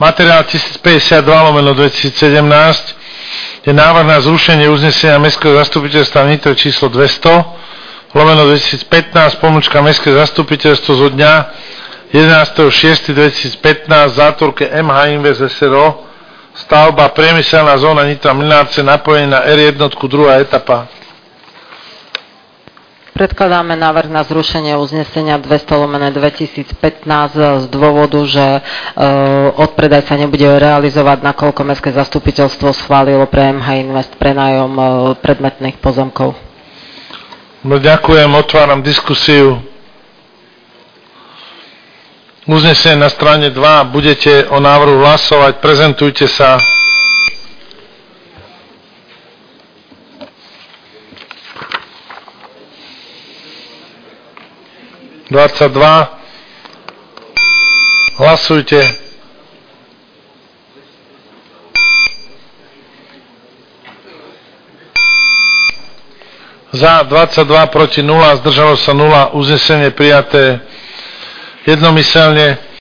Materiál 1052/2017 je návrh na zrušenie uznesenia Mestského zastupiteľstva v Nitre číslo 200/2015 pomlčka Mestské zastupiteľstvo zo dňa 11.6.2015 v zátvorke MH Invest SRO stavba priemyselná zóna Nitra Mlynárce napojenie na R1 druhá etapa. Predkladáme návrh na zrušenie uznesenia 200/2015 z dôvodu, že odpredaj sa nebude realizovať, nakoľko Mestské zastupiteľstvo schválilo pre MH Invest prenájom predmetných pozemkov. No, ďakujem, otváram diskusiu. Uznesenie na strane 2, budete o návrhu hlasovať, prezentujte sa. Hlasujte. Za 22, proti 0, zdržalo sa 0, uznesenie prijaté jednomyselne.